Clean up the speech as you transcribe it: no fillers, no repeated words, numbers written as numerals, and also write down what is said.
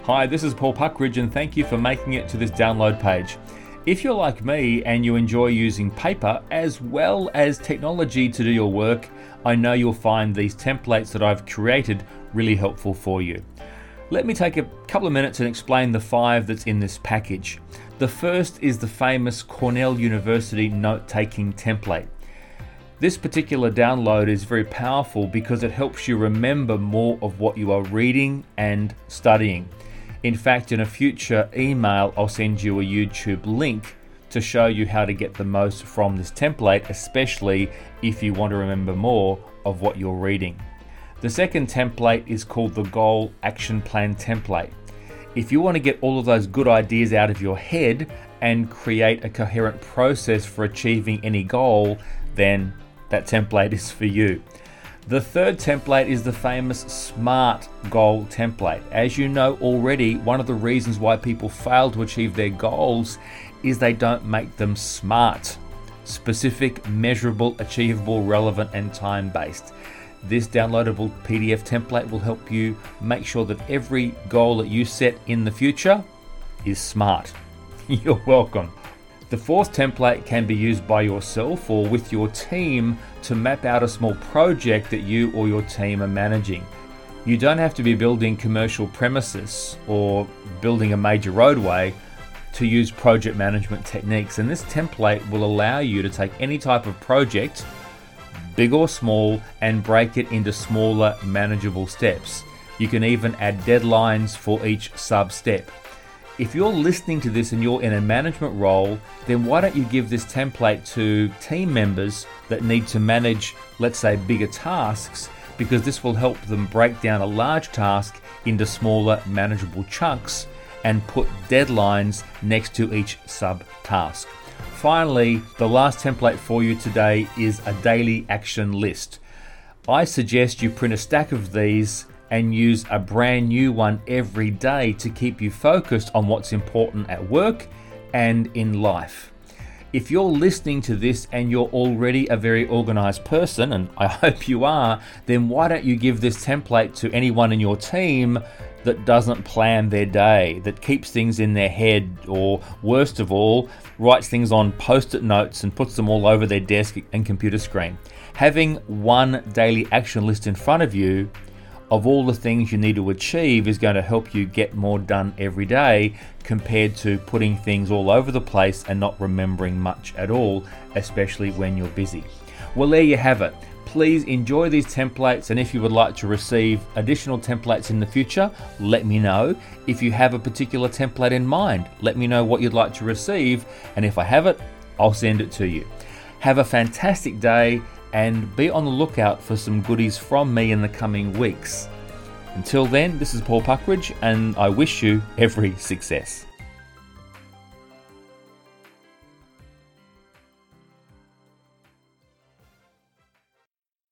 Hi, this is Paul Puckridge and thank you for making it to this download page. If you're like me and you enjoy using paper as well as technology to do your work, I know you'll find these templates that I've created really helpful for you. Let me take a couple of minutes and explain the 5 that's in this package. The first is the famous Cornell University note-taking template. This particular download is very powerful because it helps you remember more of what you are reading and studying. In fact, in a future email, I'll send you a YouTube link to show you how to get the most from this template, especially if you want to remember more of what you're reading. The second template is called the Goal Action Plan template. If you want to get all of those good ideas out of your head and create a coherent process for achieving any goal, then that template is for you. The third template is the famous SMART goal template. As you know already, one of the reasons why people fail to achieve their goals is they don't make them SMART: specific, measurable, achievable, relevant, and time-based. This downloadable PDF template will help you make sure that every goal that you set in the future is SMART. You're welcome. The fourth template can be used by yourself or with your team to map out a small project that you or your team are managing. You don't have to be building commercial premises or building a major roadway to use project management techniques, and this template will allow you to take any type of project, big or small, and break it into smaller, manageable steps. You can even add deadlines for each sub-step. If you're listening to this and you're in a management role, then why don't you give this template to team members that need to manage, let's say, bigger tasks, because this will help them break down a large task into smaller, manageable chunks and put deadlines next to each sub-task. Finally, the last template for you today is a daily action list. I suggest you print a stack of these and use a brand new one every day to keep you focused on what's important at work and in life. If you're listening to this and you're already a very organized person, and I hope you are, then why don't you give this template to anyone in your team that doesn't plan their day, that keeps things in their head, or worst of all, writes things on post-it notes and puts them all over their desk and computer screen. Having one daily action list in front of you of all the things you need to achieve is going to help you get more done every day compared to putting things all over the place and not remembering much at all, especially when you're busy. Well, there you have it. Please enjoy these templates, and if you would like to receive additional templates in the future, let me know. If you have a particular template in mind, let me know what you'd like to receive, and if I have it, I'll send it to you. Have a fantastic day and be on the lookout for some goodies from me in the coming weeks. Until then, this is Paul Puckridge, and I wish you every success.